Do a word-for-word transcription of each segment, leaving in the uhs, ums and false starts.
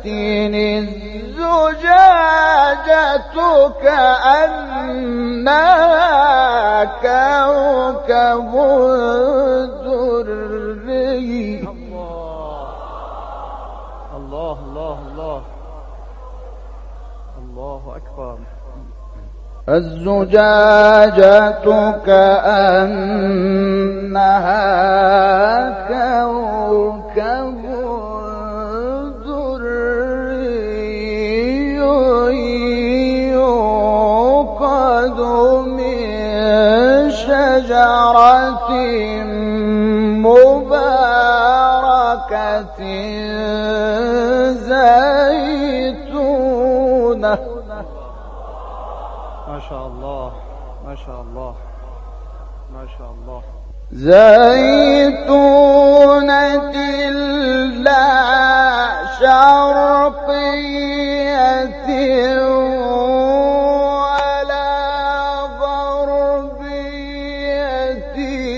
الزجاجة كأنها كوكب دري. الله الله الله الله أكبر. الزجاجة كأنها كوكب دري يوقد من شجرة مباركة زيتونة. ما شاء الله ما شاء الله ما شاء الله. زيتونة لا شرقية ولا غربية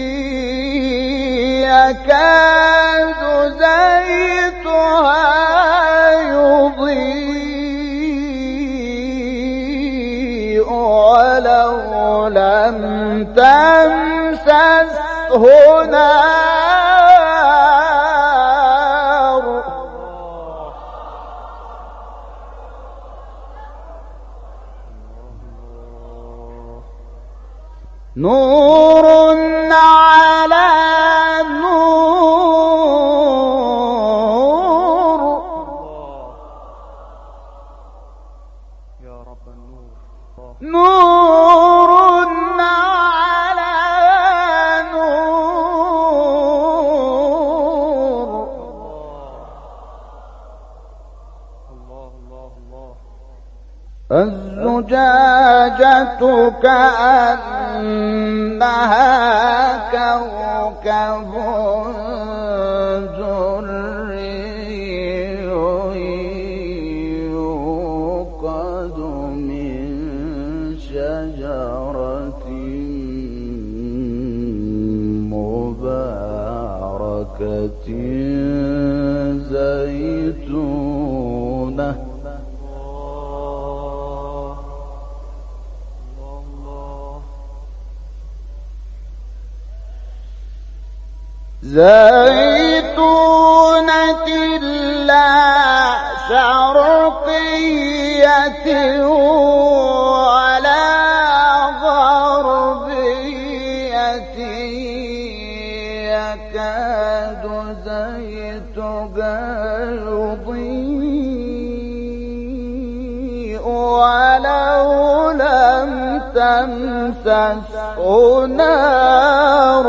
يكاد زيتها يضيء ولو لم تمسسه نار. نور على نور. يا رب النور. نور على نور. الله الله الله. الزجاجة كأنها كوكب دري يوقد من شجرة مباركة زيتونة. زيتونة لا شرقية ولا غربية يكاد زيتها يضيء ولو لم تمسسه نار.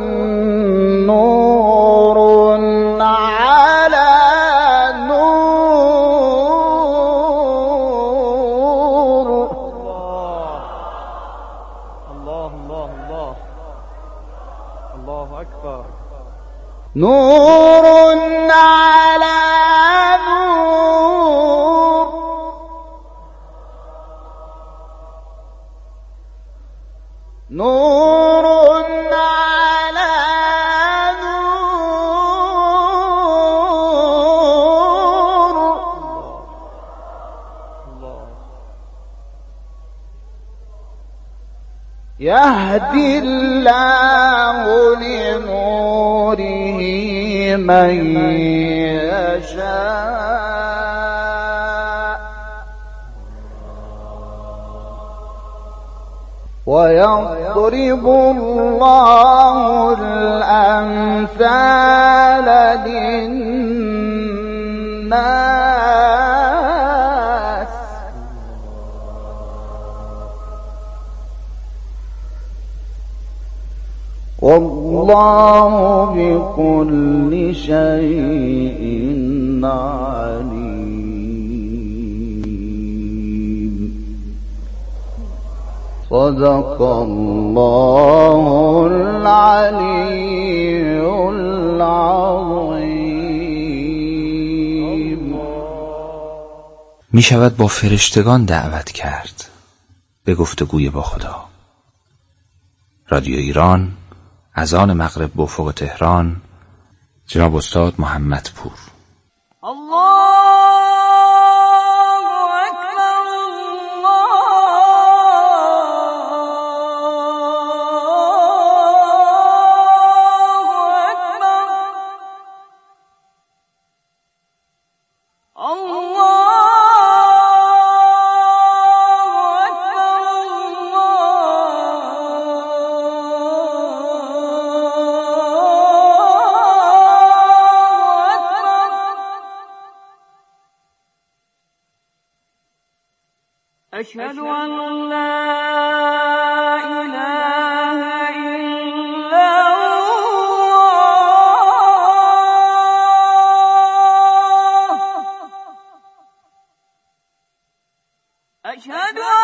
نور على نور. الله الله الله الله أكبر. نور على نور. نور على نور. الله. يهدي الله لنوره من يشاء ويضرب الله الأمثال للناس والله بكل شيء عليم. صدق الله العلي العظيم. می شود با فرشتگان دعوت کرد به گفتگوی با خدا. رادیو ایران، اذان مغرب به افق تهران، جناب استاد محمد پور. الله أشهد أن لا إله إلا الله. أشهد أن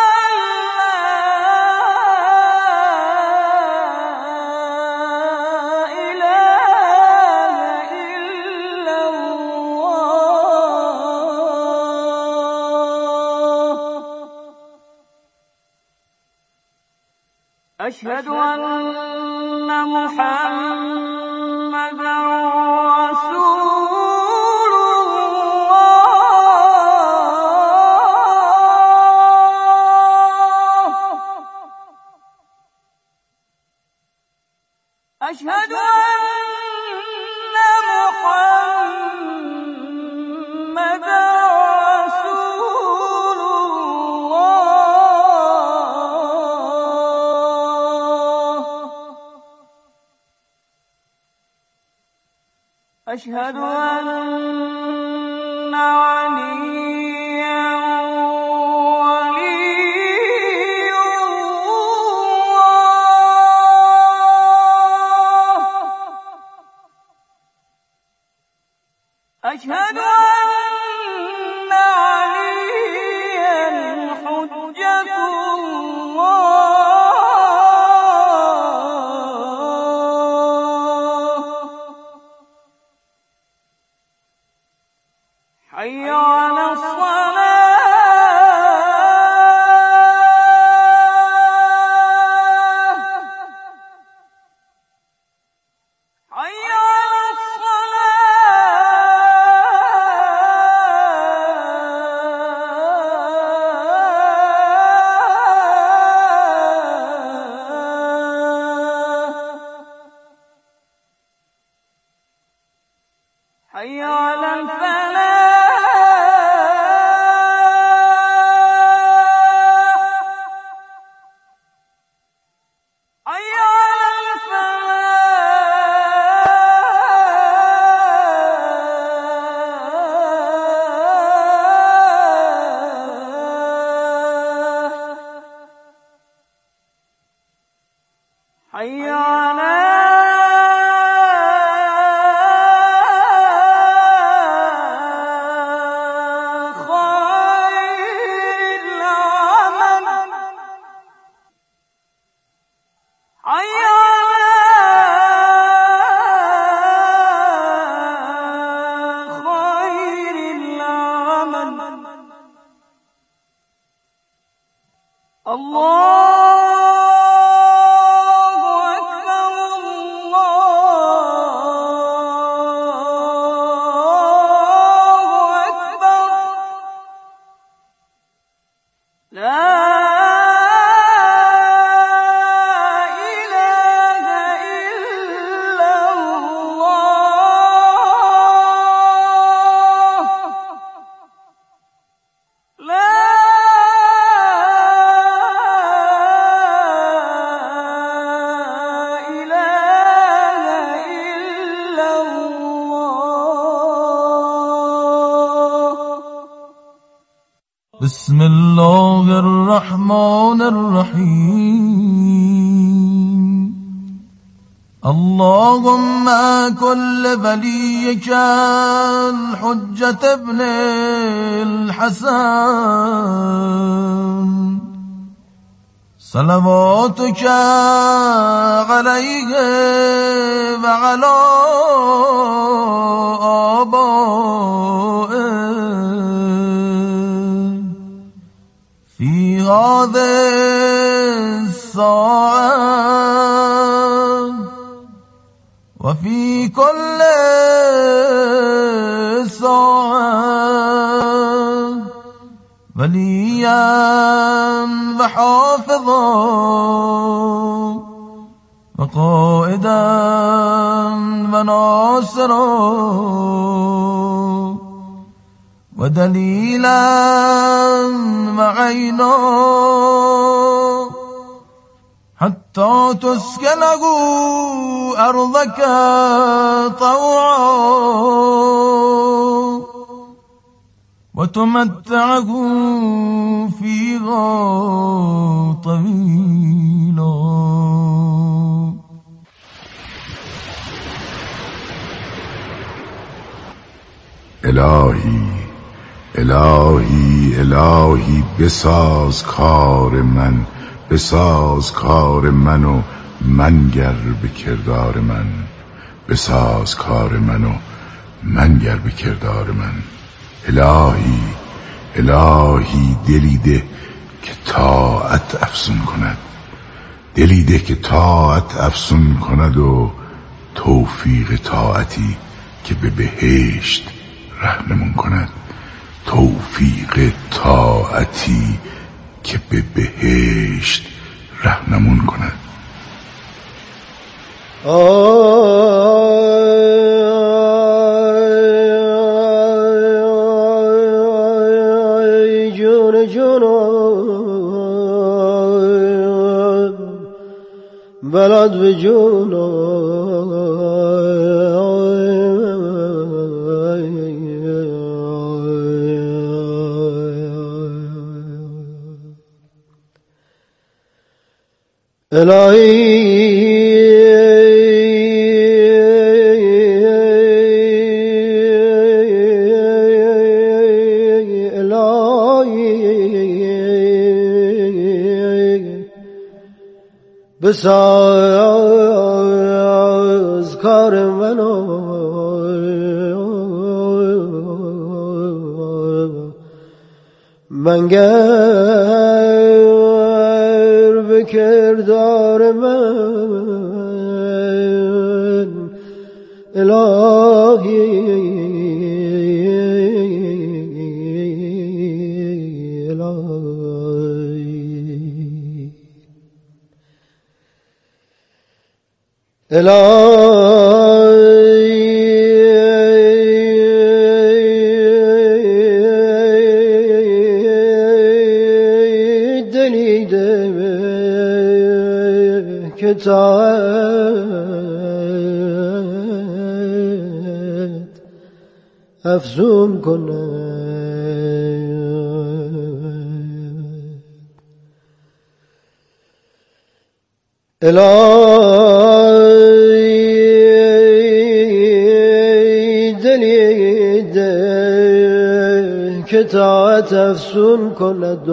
أشهد أن محمدا رسول الله. أشهد أن محمدا أشهد أن عليا ولي الله. أشهد أن عليا حجة الله. حي على الصلاة. حي على الصلاة. حي على الفلاح. حي على خير العمل. حي على خير العمل. الله بسم الله الرحمن الرحيم. اللهم كن لوليك الحجة ابن الحسن صلواتك عليه وعلى آبائه في هذه الساعة وفي كل ساعة وليا وحافظا وقائدا وناصرا ودليلا وعينا حتى تسكنه أرضك طوعا وتمتعه فيها الهی الهی الهی بساز کار من، بساز کار من و منگر به کردار من، بساز کار من و منگر به کردار من. الهی الهی دلی ده که طاعت افزون کند، دلی ده که طاعت افزون کند و توفیق طاعتی که به بهشت رهنمون کند، توفیق طاعتی که به بهشت رهنمون کند. آی جون جونم بلد به جونم بساز کار منو منگر به کردار من. الهی الهی دلیده که طاعت افزون کنه، الهی دلیده که طاعت افزون کند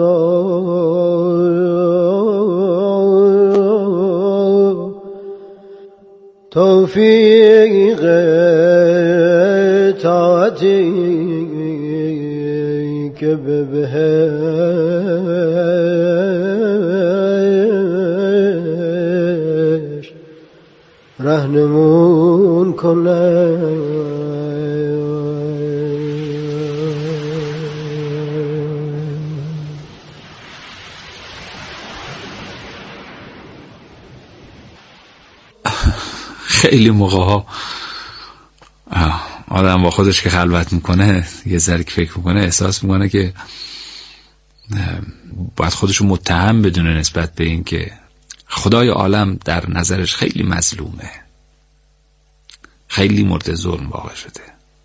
توفیق طاعتی که به بهشت رهنمون کنه. خیلی موقع ها آدم با خودش که خلوت میکنه یه ذره که فکر میکنه احساس میکنه که باید خودشو متهم بدونه نسبت به این که خدای عالم در نظرش خیلی مظلومه، خیلی مورد ظلم واقع شده.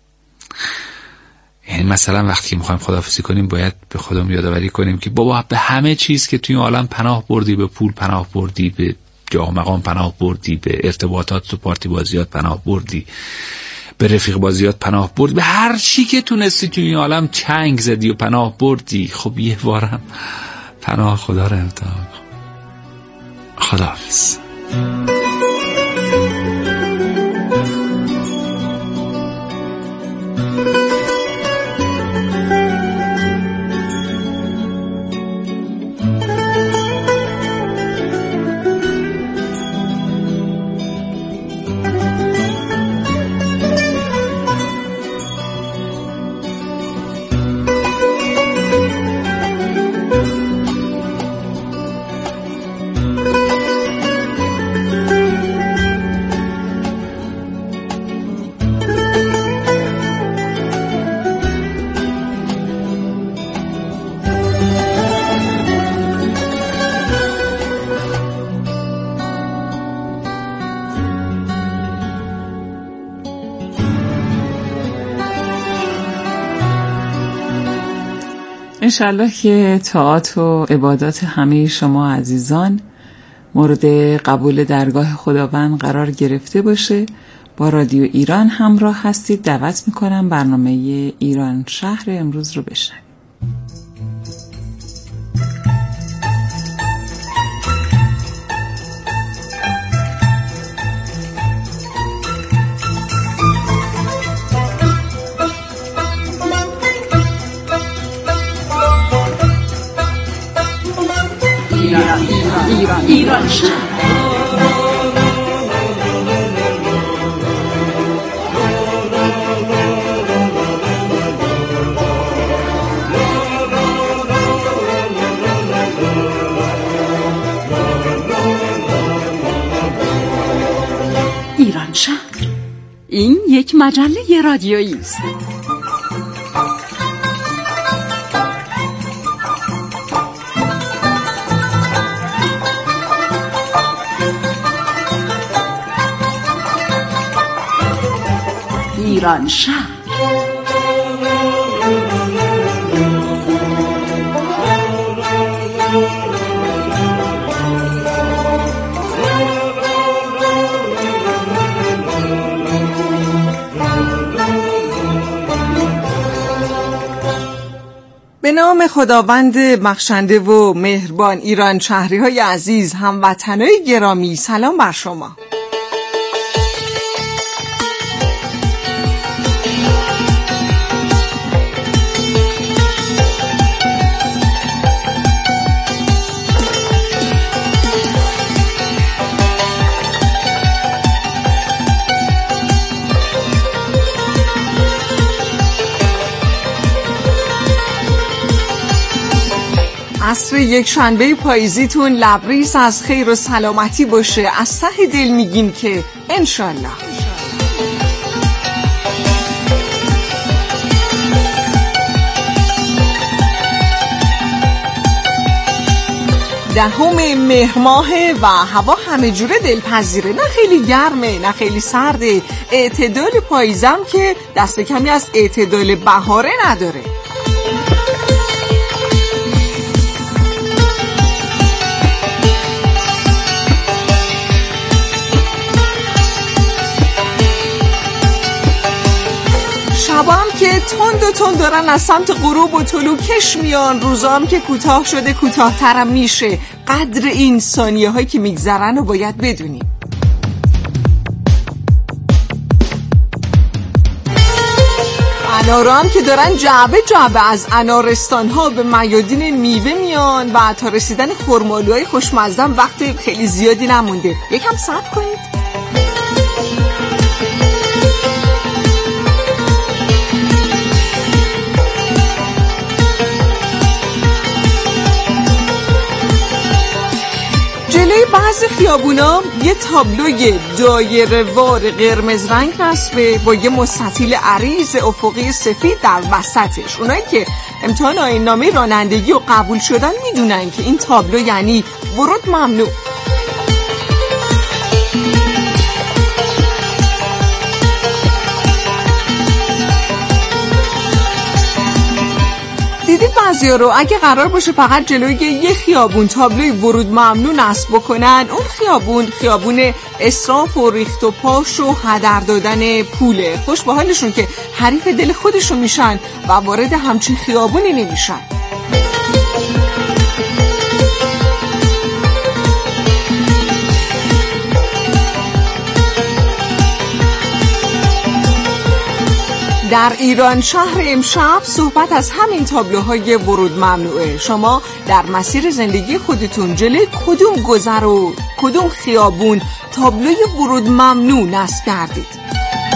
یعنی مثلا وقتی میخوایم خداحافظی کنیم باید به خودمون یادآوری کنیم که بابا به همه چیز که توی عالم پناه بردی، به پول پناه بردی، به جاه و مقام پناه بردی، به ارتباطات و پارتی بازیات پناه بردی، به رفیق بازیات پناه بردی، به هر چی که تونستی توی این عالم چنگ زدی و پناه بردی. خب یه بارم پناه خدا رو امتحان کن. خداحافظ. انشالله که طاعات و عبادات همه شما عزیزان مورد قبول درگاه خداوند قرار گرفته باشه. با رادیو ایران همراه هستید. دعوت میکنم برنامه ایران شهر امروز رو بشنوید. ایران ایران ایران شهر. ایران شهر، این یک مجله رادیویی است. ایران شهر. به نام خداوند بخشنده و مهربان. ایران شهری های عزیز، هموطنای گرامی، سلام بر شما. عصر یک شنبه پاییزیتون لبریز از خیر و سلامتی باشه. از ته دل میگیم که انشالله. دهم مهر ماهه و هوا همه جوره دلپذیره، نه خیلی گرمه نه خیلی سرده. اعتدال پاییزم که دست کمی از اعتدال بهاره نداره. شبام که تند و تند دارن از سمت غروب و طلوع کش میان، روزام که کوتاه شده کوتاه‌ترم میشه. قدر این ثانیه هایی که میگذرن رو باید بدونیم. انارام که دارن جعبه جعبه از انارستان ها به میادین میوه میان و تا رسیدن خرمالوهای خوشمزه وقت خیلی زیادی نمونده. یکم صبر کنید. جلوی بعضی خیابونا یه تابلوی دایره وار قرمز رنگ نصبه با یه مستطیل عریض افقی سفید در وسطش. اونایی که امتحان آیین‌نامه رانندگی رو قبول شدن میدونن که این تابلو یعنی ورود ممنوع. دیدید بعضیا رو اگه قرار باشه فقط جلوی یه خیابون تابلوی ورود ممنوع نصب بکنن، اون خیابون خیابون اسراف و ریخت و پاش و هدر دادن پوله. خوش به حالشون که حریف دل خودشون میشن و وارد همچین خیابونی نمیشن. در ایران شهر امشب صحبت از همین تابلوهای ورود ممنوعه. شما در مسیر زندگی خودتون جلوی کدوم گذر و کدوم خیابون تابلوی ورود ممنوع نصب کردید؟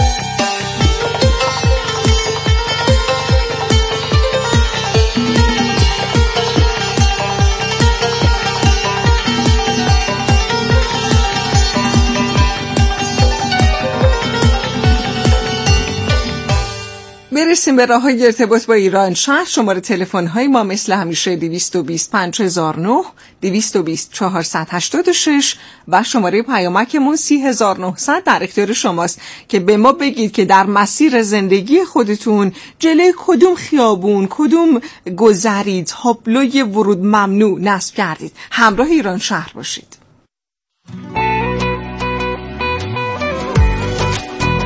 برسیم به راه‌های ارتباط با ایران شهر. شماره تلفن های ما مثل همیشه دویست و بیست پنج هزار و نه، دویست و بیست چهارصد و هشتاد و شش و شماره پیامکمون سی هزار و نهصد در اختیار شماست که به ما بگید که در مسیر زندگی خودتون جلوی کدوم خیابون کدوم گذری تابلوی ورود ممنوع نصب کردید. همراه ایران شهر باشید.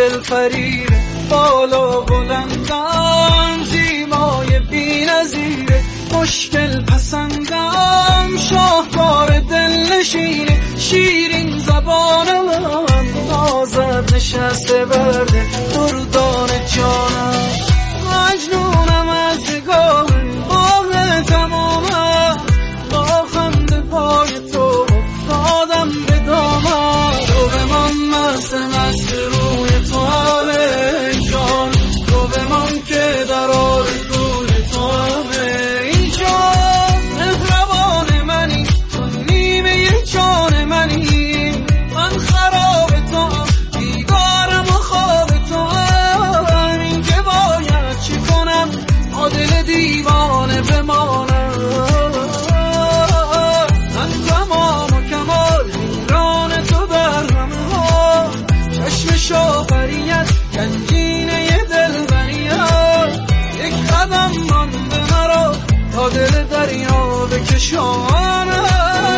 دل فریب بالا بلندم زیبای بی نظیره مشکل پسندم شاهکار دل نشینه شیرین زبانم نازت نشسته برده دردان جانم مجنونم از نگاه باه تمامم با خنده پای تو افتادم به دامم تو به من مست مست روی تو همه جان تو به من که در آرزوی تو همه اینجا مهربان منی تو نیمه جان منی من خراب تو بیگارم و خواب تو هم این که باید چی کنم عادل دیوانه بمانم من تمام و کمال ایران تو در همه ها چشم شاپریت گنجینه دل بریت یک قدم مانده مرا تا دل دریا بکشانم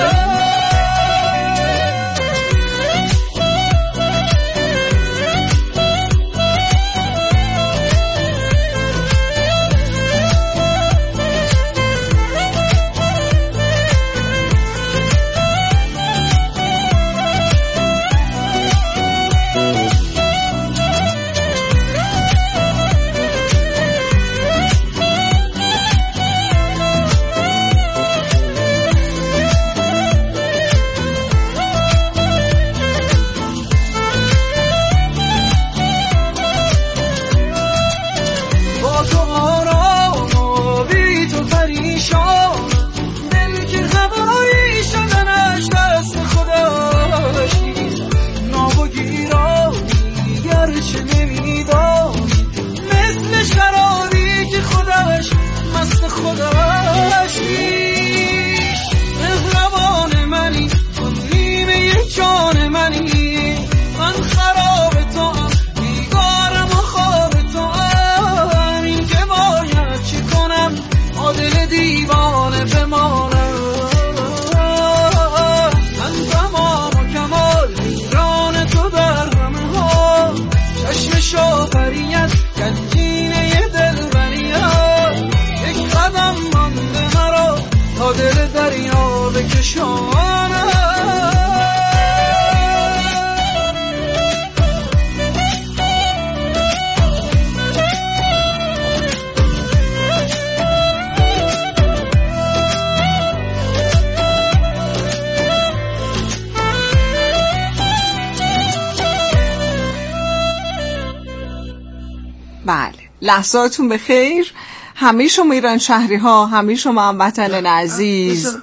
بله لحظاتون به خیر همه شما ایران شهری ها همه شما هموطنان عزیز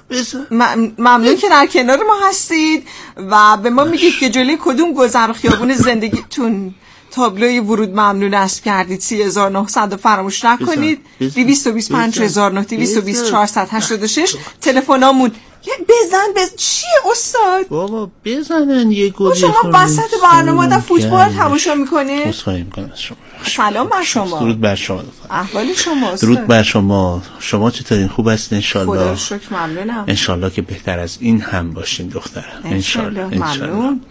ممنون که در کنار ما هستید و به ما میگید که جلوی کدوم گذر خیابون زندگیتون تابلوی ورود ممنون نصب کردید. سی هزار و نهصد فراموش نکنید. دویست و بیست و پنج هزار و نهصد دویست و بیست چهارصد و هشتاد و شش تلفنامون. بزن بزن چیه استاد؟ بابا بزنن یه گلی. شما وسط برنامه در فوتبال تماشا میکنه؟ مصاحبه میکنم از شما. سلام بر شما. درود بر شما. احوال شما استاد؟ درود بر شما. شما چطورین؟ خوب هستین ان شاء الله؟ خدا رو شکر ممنونم. ان شاء الله که بهتر از این هم باشین دخترم. ان شاء الله. ممنون.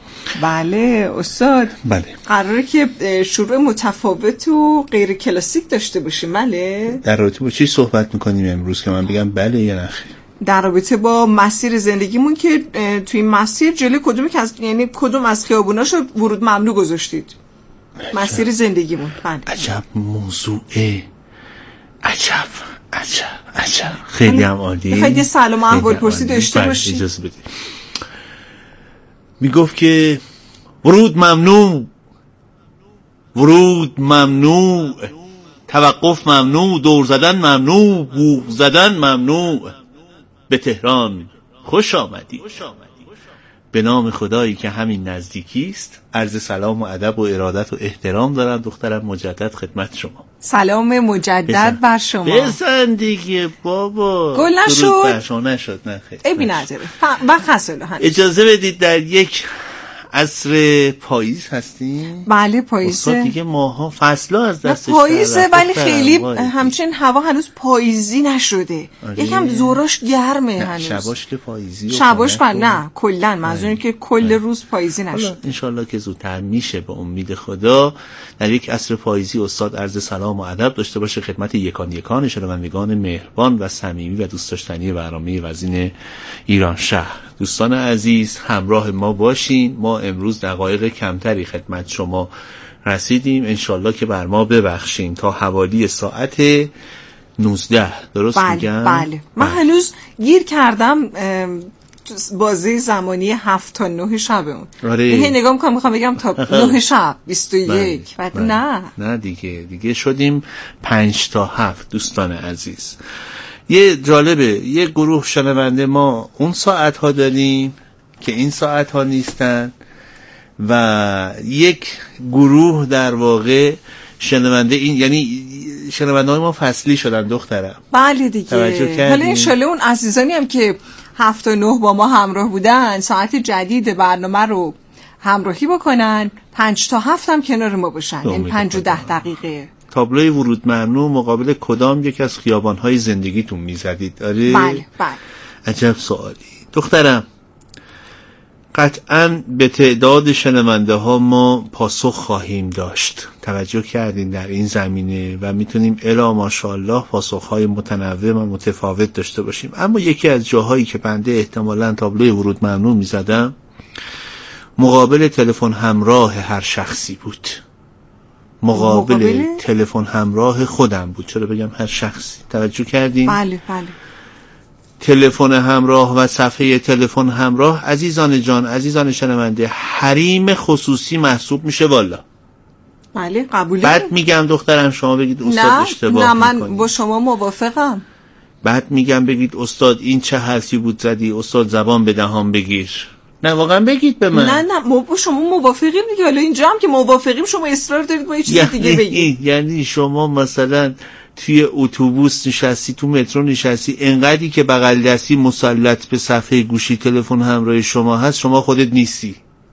بله استاد. بله. قراره که شروع متفاوت و غیر کلاسیک داشته باشیم. بله. در رابطه با چی صحبت میکنیم امروز که من بگم بله یا نه؟ در رابطه با مسیر زندگیمون که توی این مسیر جلوی کدومی که از یعنی کدوم از خیابوناشو ورود ممنوع گذاشتید؟ مسیر زندگیمون. بله. عجب موضوعه. عجب عجب عجب خیلی هم عالی. میخواید یه سلام احوال پرسی داشته باشید؟ اجازه بدید. میگفت که ورود ممنوع، ورود ممنوع، توقف ممنوع، دور زدن ممنوع، بوق زدن ممنوع. به تهران خوش آمدی. به نام خدایی که همین نزدیکی است عرض سلام و ادب و ارادت و احترام دارم دخترم مجدد خدمت شما. سلام مجدد بر شما. بزن دیگه بابا. گل نشد؟ نشد نه خیلی. ای بی نداره وقت هست. اجازه بدید در یک عصر پاییز هستیم؟ بله پاییزه. استاد دیگه ماها فصلا از دستش پاییزه ولی خیلی همچنین هوا هنوز پاییزی نشده. آره. یکم زوراش گرمه هنوز. شباش که پاییزی. شباش بر نه کلا منظورم که کل روز پاییزی نشده. انشالله که زودتر میشه به امید خدا. در یک عصر پاییزی استاد عرض سلام و ادب داشته باشه خدمت یکان یکان شنوندگان مهربان و صمیمی و دوست داشتنی برنامه وزین ایران شهر. دوستان عزیز همراه ما باشین. ما امروز دقایق کمتری خدمت شما رسیدیم، انشالله که بر ما ببخشین تا حوالی ساعت نوزده. درست بله، میگم؟ بله. من بله. هنوز گیر کردم بازه زمانی هفت تا نه شب اون. آره. هی نگاه میکنم میخوام بگم تا نه شب بیست و یک. بعد بله. نه نه دیگه دیگه شدیم پنج تا هفت. دوستان عزیز یه جالبه، یه گروه شنونده ما اون ساعت ها داریم که این ساعت ها نیستن و یک گروه در واقع شنونده این، یعنی شنونده های ما فصلی شدن دخترم. بله دیگه. حالا انشالله اون عزیزانی هم که هفت و نه با ما همراه بودن ساعت جدید برنامه رو همراهی بکنن، پنج تا هفت هم کنار ما باشن، این پنج و ده دقیقه. تابلوی ورود ممنوع مقابل کدام یک از خیابان‌های زندگیتون می‌زدید؟ آره بله بله. عجب سوالی دخترم. قطعاً به تعداد شنونده ها ما پاسخ خواهیم داشت. توجه کردین در این زمینه و میتونیم الا ماشاءالله پاسخ‌های متنوع و متفاوت داشته باشیم. اما یکی از جاهایی که بنده احتمالاً تابلوی ورود ممنوع می‌زدم مقابل تلفن همراه هر شخصی بود. مقابل, مقابل؟ تلفن همراه خودم بود. چرا بگم هر شخصی؟ توجه کردین؟ بله بله. تلفن همراه و صفحه تلفن همراه عزیزان جان، عزیزان شنونده، حریم خصوصی محسوب میشه والا. بله قبوله. بعد میگم دخترم شما بگید استاد نه، اشتباه نه من میکنی. با شما موافقم. بعد میگم بگید استاد این چه حرفی بود زدی، استاد زبان به دهان بگیر. نه واقعا بگید به من. نه نه ما با شما موافقیم دیگه. حالا اینجا هم که موافقیم شما اصرار دارید با یه چیز یعنی دیگه بگید. یعنی شما مثلا توی اتوبوس نشستی، تو مترو نشستی، انقدری که بغل دستی مسلط به صفحه گوشی تلفن همراه شما هست شما خودت نیستی.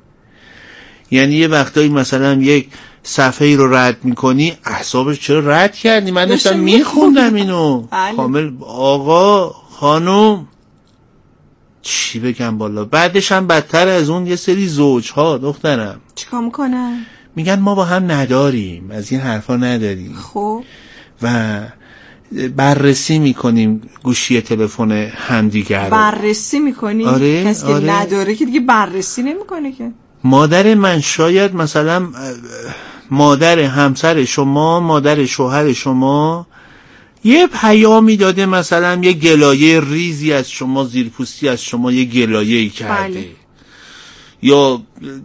یعنی یه وقتایی مثلا یک صفحه رو رد میکنی اعصابش چرا رد کردی؟ من داشتم میخوندم اینو. کامل آقا خانم چی بگم بالا. بعدش هم بدتر از اون یه سری زوجها دخترم چیکار میکنن؟ میگن ما با هم نداریم، از این حرفا نداریم. خب و بررسی میکنیم گوشی تلفن همدیگر رو. بررسی میکنیم؟ آره کسی آره. که نداره که دیگه بررسی نمیکنه که. مادر من شاید مثلا مادر همسر شما، مادر شوهر شما یه پیامی داده، مثلا یه گلایه ریزی از شما، زیرپوستی از شما یه گلایه‌ای کرده. بله. یا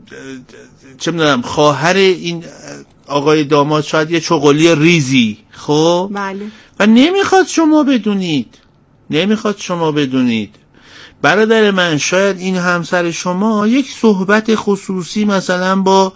چه می‌دونم خواهر این آقای داماد شاید یه چغلی ریزی. خب بله. و نمیخواد شما بدونید، نمیخواد شما بدونید. برادر من شاید این همسر شما یک صحبت خصوصی مثلا با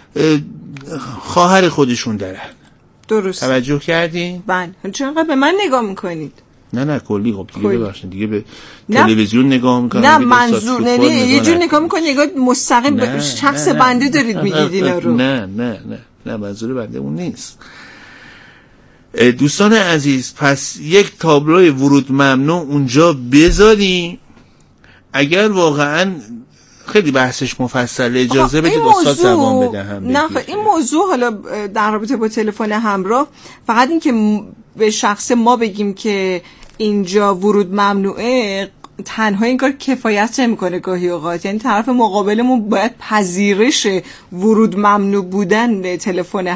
خواهر خودشون دارن. درست. توجه کردین؟ بله. چرا به من نگاه میکنید؟ نه نه کلی. خب دیگه ببخشید دیگه به تلویزیون نگاه میکنم. نه منظور نه یه جور نگاه میکنی، نگاه مستقیم به شخص بنده دارید میگید اینا رو. نه نه نه نه منظور بنده اون نیست. دوستان عزیز پس یک تابلوی ورود ممنوع اونجا بذاریم. اگر واقعا خیلی بحثش مفصله اجازه بدید استاد زبان بدهم. نه این موضوع حالا در رابطه با تلفن همراه فقط این که به شخص ما بگیم که اینجا ورود ممنوعه تنها این کار کفایت نمیکنه گاهی اوقات. یعنی طرف مقابلمون باید پذیرش ورود ممنوع بودن تلفن